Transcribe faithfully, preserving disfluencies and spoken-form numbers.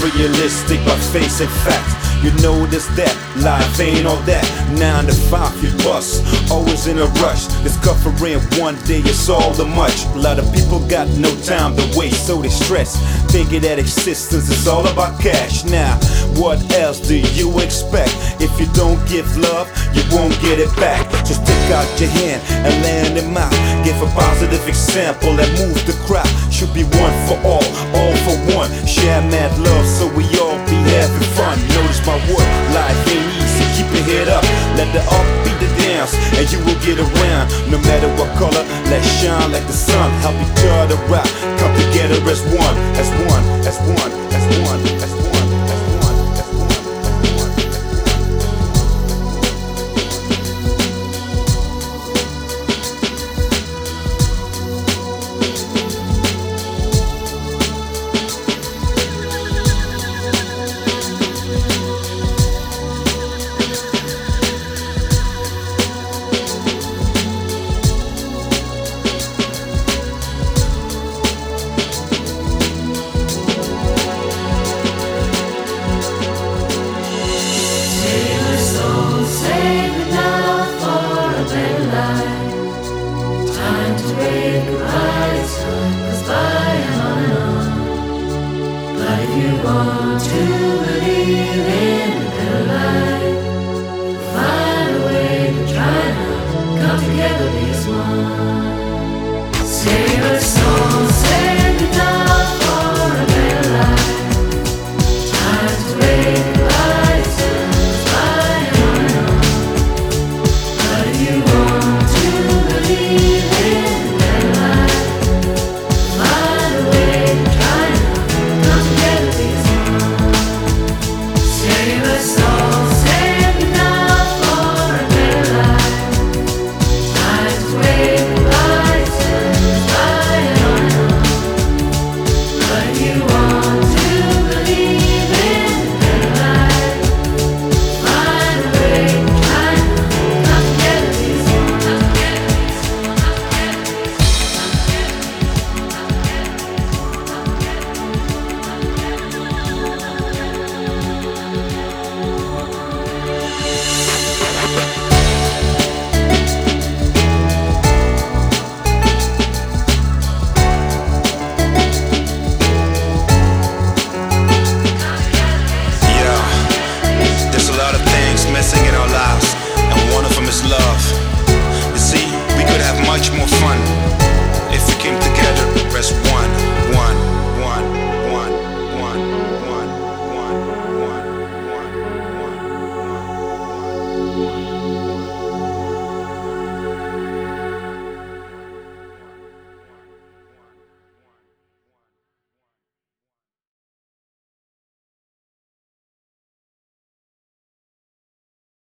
realistic by facing facts. You notice that life ain't all that. Nine to five you bust, always in a rush. Discovering one day it's all the much. A lot of people got no time to waste, so they stress, thinking that existence is all about cash. Now, what else do you expect? If you don't give love, you won't get it back. Just stick out your hand and lend them out. Give a positive example that moves the crowd. Should be one for all, all for one. Share mad love so we all be having fun. Notice my word, life ain't easy, keep your head up. Let the up beat the downs, and you will get around. No matter what color, let's shine like the sun. Help each other out, come together as one, as one, as one, as one, as one.